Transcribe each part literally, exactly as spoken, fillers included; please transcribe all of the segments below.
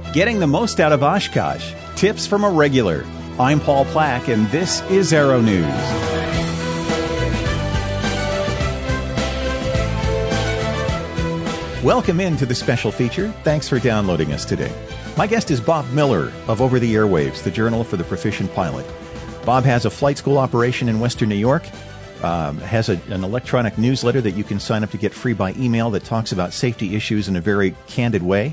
Getting the most out of Oshkosh. Tips from a regular. I'm Paul Plack, and this is Aero News. Welcome into the special feature. Thanks for downloading us today. My guest is Bob Miller of Over the Airwaves, the Journal for the Proficient Pilot. Bob has a flight school operation in Western New York, um, has a, an electronic newsletter that you can sign up to get free by email that talks about safety issues in a very candid way.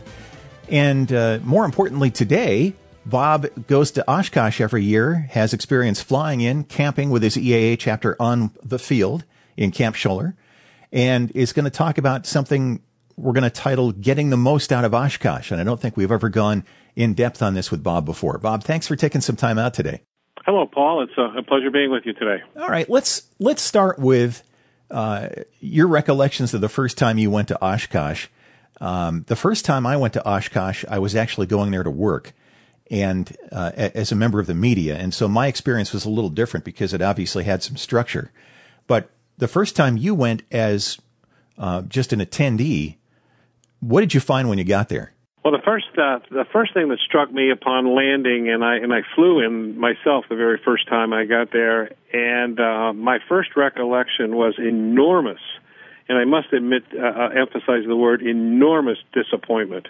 And uh, more importantly today, Bob goes to Oshkosh every year, has experience flying in, camping with his E A A chapter on the field in Camp Scholler, and is going to talk about something we're going to title Getting the Most Out of Oshkosh. And I don't think we've ever gone in depth on this with Bob before. Bob, thanks for taking some time out today. Hello, Paul. It's a, a pleasure being with you today. All right, let's let's start with uh, your recollections of the first time you went to Oshkosh. Um, the first time I went to Oshkosh, I was actually going there to work and uh, as a member of the media. And so my experience was a little different because it obviously had some structure. But the first time you went as uh, just an attendee, what did you find when you got there? Well, the first uh, the first thing that struck me upon landing, and I and I flew in myself the very first time I got there, and uh, my first recollection was enormous. And I must admit, uh, emphasize the word enormous disappointment.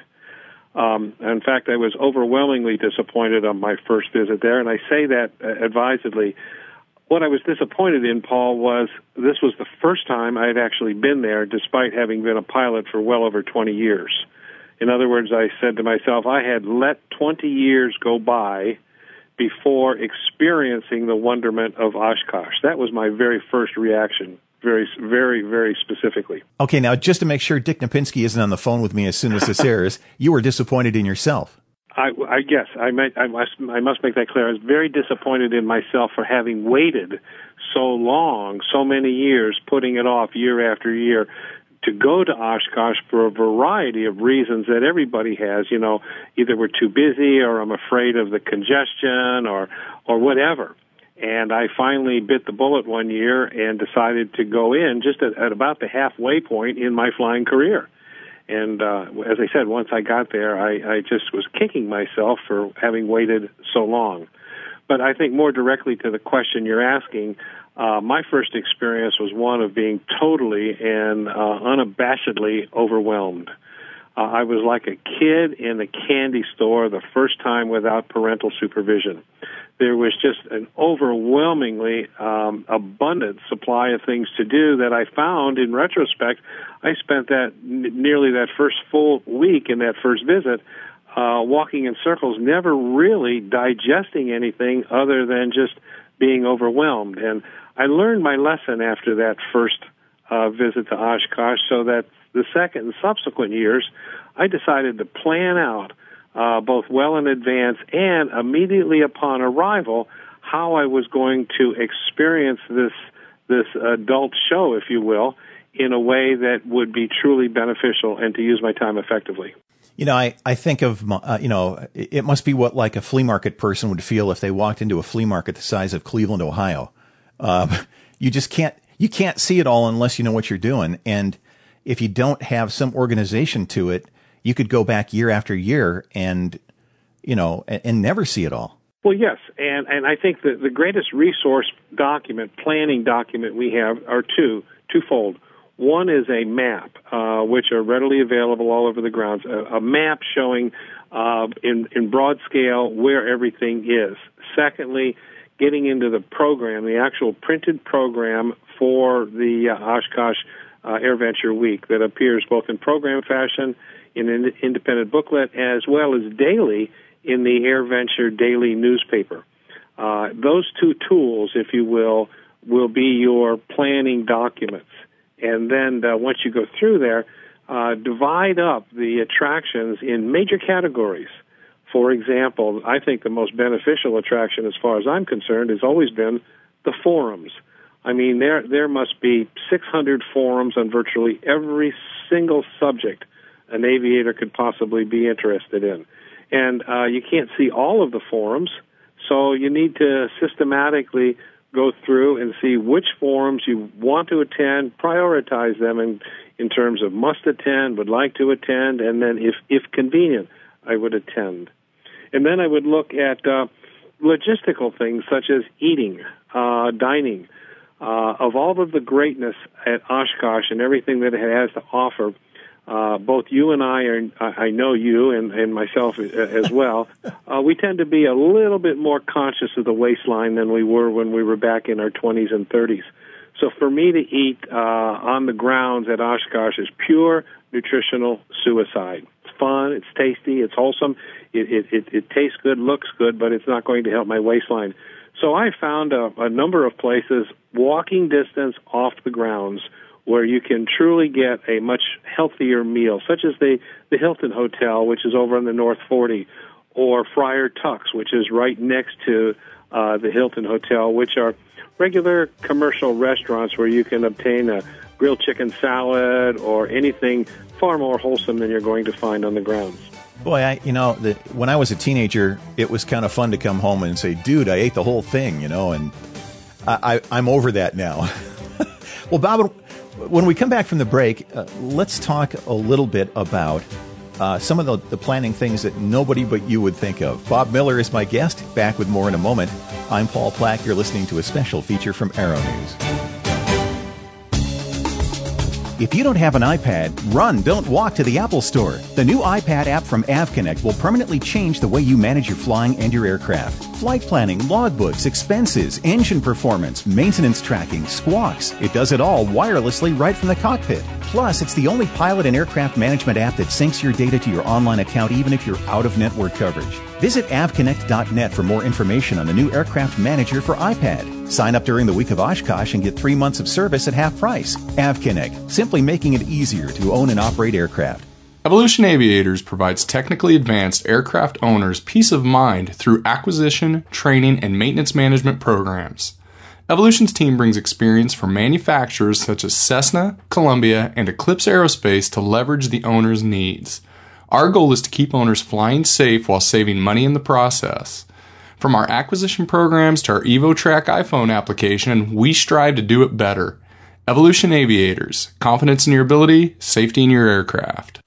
Um, in fact, I was overwhelmingly disappointed on my first visit there, and I say that uh, advisedly. What I was disappointed in, Paul, was this was the first time I had actually been there, despite having been a pilot for well over twenty years. In other words, I said to myself, I had let twenty years go by before experiencing the wonderment of Oshkosh. That was my very first reaction. Very, very, very specifically. Okay, now just to make sure Dick Napinski isn't on the phone with me as soon as this airs, you were disappointed in yourself. I, I guess I, might, I must. I must make that clear. I was very disappointed in myself for having waited so long, so many years, putting it off year after year, to go to Oshkosh for a variety of reasons that everybody has. You know, either we're too busy, or I'm afraid of the congestion, or or whatever. And I finally bit the bullet one year and decided to go in just at, at about the halfway point in my flying career. And uh, as I said, once I got there, I, I just was kicking myself for having waited so long. But I think more directly to the question you're asking, uh, my first experience was one of being totally and uh, unabashedly overwhelmed. Uh, I was like a kid in a candy store the first time without parental supervision. There was just an overwhelmingly um, abundant supply of things to do that I found, in retrospect, I spent that n- nearly that first full week in that first visit uh, walking in circles, never really digesting anything other than just being overwhelmed. And I learned my lesson after that first uh, visit to Oshkosh, so that the second and subsequent years, I decided to plan out Uh, both well in advance and immediately upon arrival, how I was going to experience this this adult show, if you will, in a way that would be truly beneficial and to use my time effectively. You know, I, I think of, uh, you know, it must be what like a flea market person would feel if they walked into a flea market the size of Cleveland, Ohio. Uh, you just can't, you can't see it all unless you know what you're doing. And if you don't have some organization to it, you could go back year after year and, you know, and, and never see it all. Well, yes, and, and I think that the greatest resource document, planning document we have are two, twofold. One is a map, uh, which are readily available all over the grounds, a, a map showing uh, in, in broad scale where everything is. Secondly, getting into the program, the actual printed program for the uh, Oshkosh uh, AirVenture Week that appears both in program fashion in an independent booklet, as well as daily in the AirVenture daily newspaper. Uh, those two tools, if you will, will be your planning documents. And then uh, once you go through there, uh, divide up the attractions in major categories. For example, I think the most beneficial attraction, as far as I'm concerned, has always been the forums. I mean, there there must be six hundred forums on virtually every single subject an aviator could possibly be interested in. And uh, you can't see all of the forums, so you need to systematically go through and see which forums you want to attend, prioritize them in, in terms of must attend, would like to attend, and then if, if convenient, I would attend. And then I would look at uh, logistical things such as eating, uh, dining. Uh, of all of the greatness at Oshkosh and everything that it has to offer, uh, both you and I are, I know you and, and myself as well, uh, we tend to be a little bit more conscious of the waistline than we were when we were back in our twenties and thirties. So for me to eat uh, on the grounds at Oshkosh is pure nutritional suicide. It's fun, it's tasty, it's wholesome, it, it, it, it tastes good, looks good, but it's not going to help my waistline. So I found a, a number of places, walking distance off the grounds, where you can truly get a much healthier meal, such as the, the Hilton Hotel, which is over on the North forty, or Friar Tuck's, which is right next to uh, the Hilton Hotel, which are regular commercial restaurants where you can obtain a grilled chicken salad or anything far more wholesome than you're going to find on the grounds. Boy, I, you know, the, when I was a teenager, it was kind of fun to come home and say, dude, I ate the whole thing, you know, and I, I, I'm over that now. Well, Bob, when we come back from the break, uh, let's talk a little bit about uh, some of the, the planning things that nobody but you would think of. Bob Miller is my guest. Back with more in a moment. I'm Paul Plack. You're listening to a special feature from Aero News. If you don't have an iPad, run, don't walk to the Apple Store. The new iPad app from AvConnect will permanently change the way you manage your flying and your aircraft. Flight planning, logbooks, expenses, engine performance, maintenance tracking, squawks. It does it all wirelessly right from the cockpit. Plus, it's the only pilot and aircraft management app that syncs your data to your online account even if you're out of network coverage. Visit avconnect dot net for more information on the new Aircraft Manager for iPad. Sign up during the week of Oshkosh and get three months of service at half price. AvConnect, simply making it easier to own and operate aircraft. Evolution Aviators provides technically advanced aircraft owners peace of mind through acquisition, training, and maintenance management programs. Evolution's team brings experience from manufacturers such as Cessna, Columbia, and Eclipse Aerospace to leverage the owner's needs. Our goal is to keep owners flying safe while saving money in the process. From our acquisition programs to our EvoTrack iPhone application, we strive to do it better. Evolution Aviators. Confidence in your ability, safety in your aircraft.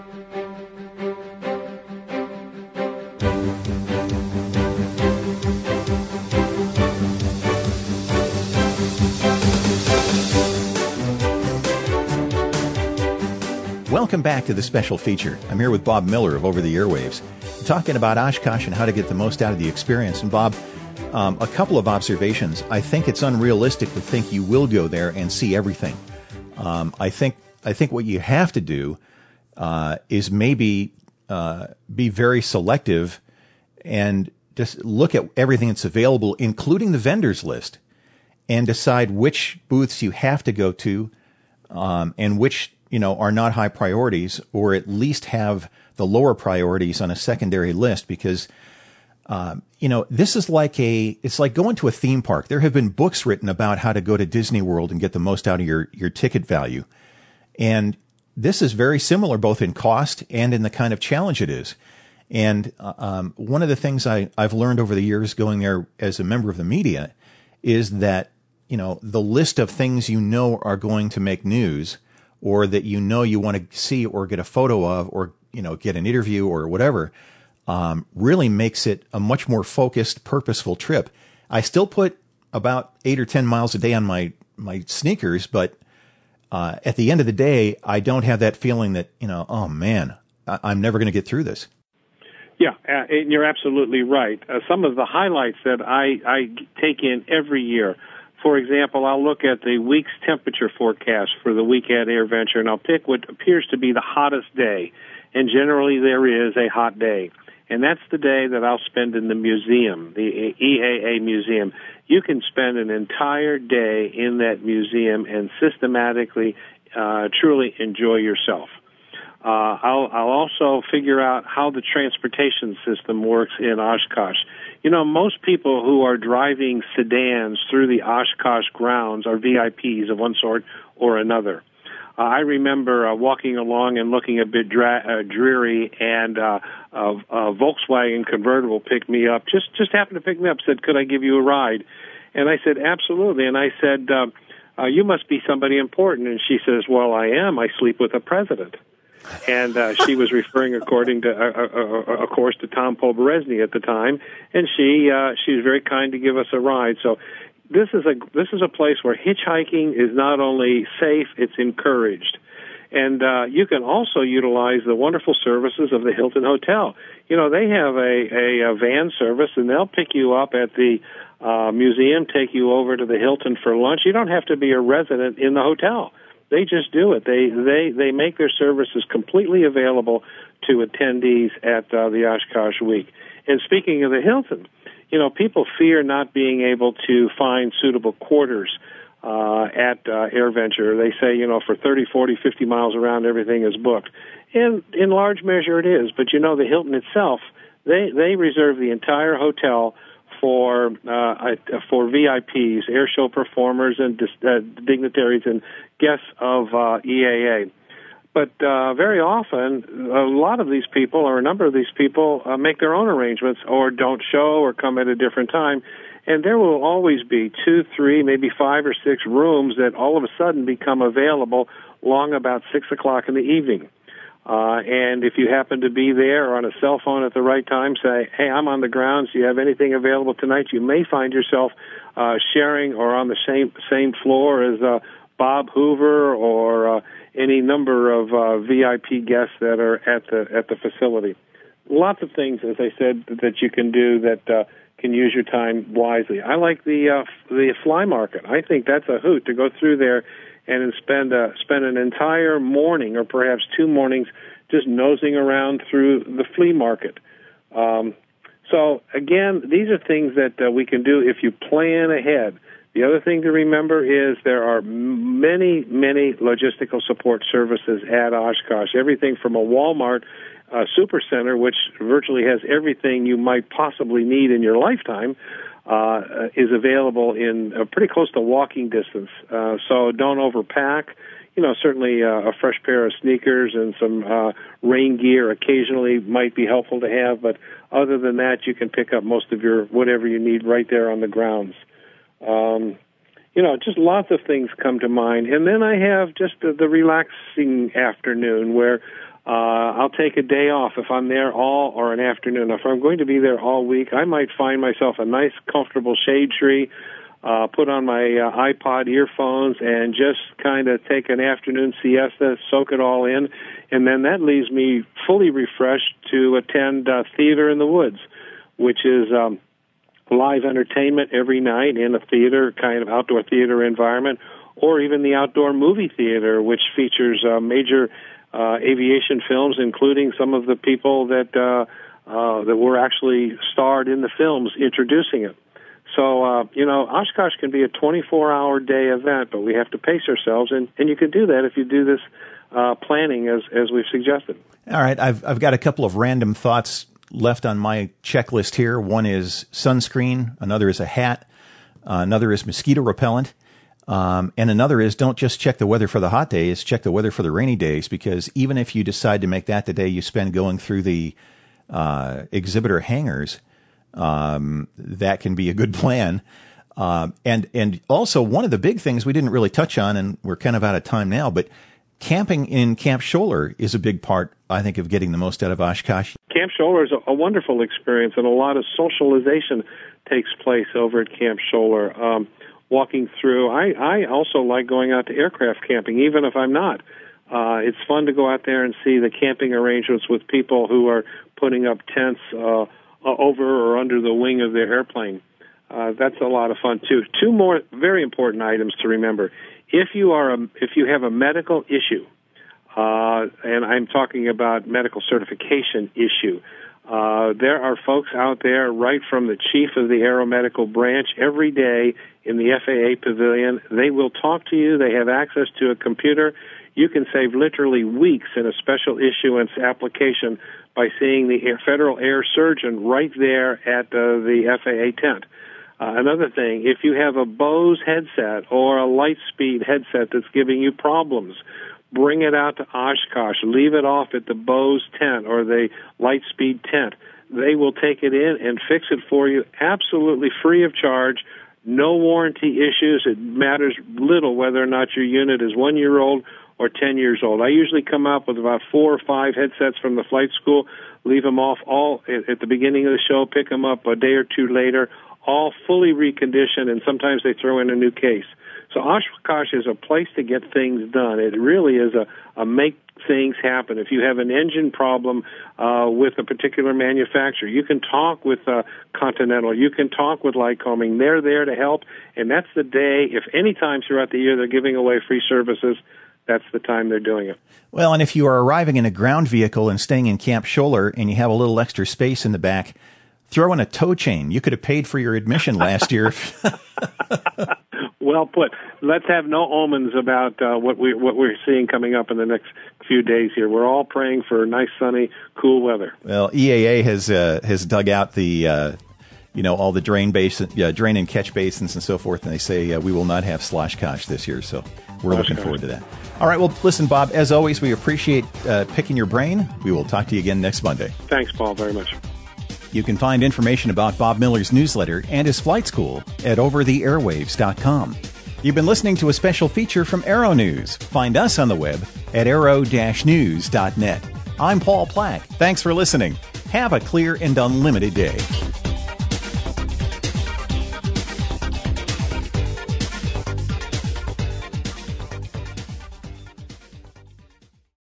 Welcome back to the special feature. I'm here with Bob Miller of Over the Airwaves, talking about Oshkosh and how to get the most out of the experience. And Bob, um, a couple of observations. I think it's unrealistic to think you will go there and see everything. Um, I think I think what you have to do uh, is maybe uh, be very selective and just look at everything that's available, including the vendors list, and decide which booths you have to go to um, and which you know are not high priorities, or at least have the lower priorities on a secondary list, because Um, you know, this is like a, it's like going to a theme park. There have been books written about how to go to Disney World and get the most out of your, your ticket value. And this is very similar, both in cost and in the kind of challenge it is. And, uh, um, one of the things I, I've learned over the years going there as a member of the media is that, you know, the list of things you know are going to make news, or that you know you want to see or get a photo of, or, you know, get an interview or whatever, Um, really makes it a much more focused, purposeful trip. I still put about eight or ten miles a day on my, my sneakers, but uh, at the end of the day, I don't have that feeling that, you know, oh man, I- I'm never going to get through this. Yeah, uh, and you're absolutely right. Uh, some of the highlights that I, I take in every year, for example, I'll look at the week's temperature forecast for the week at AirVenture, and I'll pick what appears to be the hottest day, and generally there is a hot day. And that's the day that I'll spend in the museum, the E A A museum. You can spend an entire day in that museum and systematically, uh, truly enjoy yourself. Uh, I'll, I'll also figure out how the transportation system works in Oshkosh. You know, most people who are driving sedans through the Oshkosh grounds are V I Ps of one sort or another. Uh, I remember uh, walking along and looking a bit dra- uh, dreary, and uh, a, a Volkswagen convertible picked me up, just just happened to pick me up, said, could I give you a ride? And I said, absolutely. And I said, uh, uh, you must be somebody important. And she says, well, I am. I sleep with the president. And uh, she was referring, according to, uh, uh, of course, to Tom Poberesny at the time, and she uh, she was very kind to give us a ride. So this is a this is a place where hitchhiking is not only safe, it's encouraged. And uh, you can also utilize the wonderful services of the Hilton Hotel. You know, they have a, a, a van service, and they'll pick you up at the uh, museum, take you over to the Hilton for lunch. You don't have to be a resident in the hotel. They just do it. They they they make their services completely available to attendees at uh, the Oshkosh Week. And speaking of the Hilton, you know, people fear not being able to find suitable quarters Uh, at uh, AirVenture. They say, you know, for thirty, forty, fifty miles around, everything is booked. And in large measure it is. But, you know, the Hilton itself, they, they reserve the entire hotel for uh, for V I Ps, air show performers, and uh, dignitaries and guests of uh, E A A. But uh, very often, a lot of these people, or a number of these people, uh, make their own arrangements or don't show or come at a different time. And there will always be two, three, maybe five or six rooms that all of a sudden become available long about six o'clock in the evening. Uh, and if you happen to be there or on a cell phone at the right time, say, hey, I'm on the grounds, do you have anything available tonight? You may find yourself uh, sharing or on the same same floor as uh, Bob Hoover or uh, any number of uh, V I P guests that are at the at the facility. Lots of things, as I said, that you can do that uh, can use your time wisely. I like the uh, the fly market. I think that's a hoot to go through there and spend uh, spend an entire morning or perhaps two mornings just nosing around through the flea market. Um, so again, these are things that uh, we can do if you plan ahead. The other thing to remember is there are many, many logistical support services at Oshkosh. Everything from a Walmart uh, supercenter, which virtually has everything you might possibly need in your lifetime, uh, is available in uh, pretty close to walking distance. Uh, so don't overpack. You know, certainly uh, a fresh pair of sneakers and some uh, rain gear occasionally might be helpful to have, but other than that, you can pick up most of your whatever you need right there on the grounds. Um, you know, just lots of things come to mind. And then I have just the, the relaxing afternoon where uh, I'll take a day off if I'm there all, or an afternoon. If I'm going to be there all week, I might find myself a nice, comfortable shade tree, uh, put on my uh, iPod earphones, and just kind of take an afternoon siesta, soak it all in. And then that leaves me fully refreshed to attend uh, Theater in the Woods, which is Um, live entertainment every night in a theater, kind of outdoor theater environment, or even the outdoor movie theater, which features uh, major uh, aviation films, including some of the people that uh, uh, that were actually starred in the films introducing it. So, uh, you know, Oshkosh can be a twenty-four hour day event, but we have to pace ourselves, and, and you can do that if you do this uh, planning as, as we've suggested. All right, I've I've got a couple of random thoughts left on my checklist here. One is sunscreen, another is a hat, uh, another is mosquito repellent, um, and another is don't just check the weather for the hot days, check the weather for the rainy days, because even if you decide to make that the day you spend going through the uh, exhibitor hangars, um, that can be a good plan. Um, and and also one of the big things we didn't really touch on, and we're kind of out of time now, but camping in Camp Scholler is a big part, I think, of getting the most out of Oshkosh. Camp Scholler is a, a wonderful experience, and a lot of socialization takes place over at Camp Scholler. Um, walking through, I, I also like going out to aircraft camping, even if I'm not. Uh, it's fun to go out there and see the camping arrangements with people who are putting up tents uh, over or under the wing of their airplane. Uh, that's a lot of fun, too. Two more very important items to remember. If you are a, if you have a medical issue, uh, and I'm talking about medical certification issue, uh, there are folks out there right from the chief of the aeromedical branch every day in the F A A pavilion. They will talk to you. They have access to a computer. You can save literally weeks in a special issuance application by seeing the air, federal air surgeon right there at uh, the F A A tent. Uh, another thing, if you have a Bose headset or a Lightspeed headset that's giving you problems, bring it out to Oshkosh. Leave it off at the Bose tent or the Lightspeed tent. They will take it in and fix it for you absolutely free of charge. No warranty issues. It matters little whether or not your unit is one year old or ten years old. I usually come up with about four or five headsets from the flight school, leave them off all at the beginning of the show, pick them up a day or two later, all fully reconditioned, and sometimes they throw in a new case. So Oshkosh is a place to get things done. It really is a, a make things happen. If you have an engine problem uh, with a particular manufacturer, you can talk with uh, Continental. You can talk with Lycoming. They're there to help, and that's the day. If any time throughout the year they're giving away free services, that's the time they're doing it. Well, and if you are arriving in a ground vehicle and staying in Camp Scholler and you have a little extra space in the back, throw in a tow chain. You could have paid for your admission last year. Well put. Let's have no omens about uh, what we what we're seeing coming up in the next few days here. We're all praying for nice, sunny, cool weather. Well, E A A has uh, has dug out the uh, you know all the drain basin, uh, drain and catch basins and so forth, and they say uh, we will not have Sloshkosh this year. So we're looking forward to that. All right. Well, listen, Bob. As always, we appreciate uh, picking your brain. We will talk to you again next Monday. Thanks, Paul, very much. You can find information about Bob Miller's newsletter and his flight school at over the airwaves dot com. You've been listening to a special feature from Aero News. Find us on the web at aero dash news dot net. I'm Paul Plack. Thanks for listening. Have a clear and unlimited day.